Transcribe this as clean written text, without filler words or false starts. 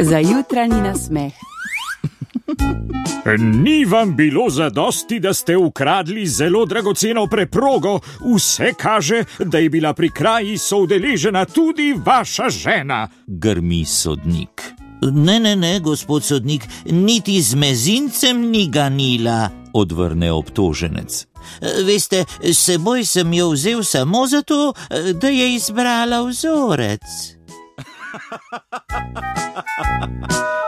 Za jutranji nasmeh. Ni vam bilo zadosti, da ste ukradli zelo dragoceno preprogo? Vse kaže, da je bila pri kraji soudeležena tudi vaša žena, grmi sodnik. Ne, gospod sodnik, niti z mezincem ni ganila, odvrne obtoženec. Veste, s seboj sem jo vzel samo zato, da je izbrala vzorec.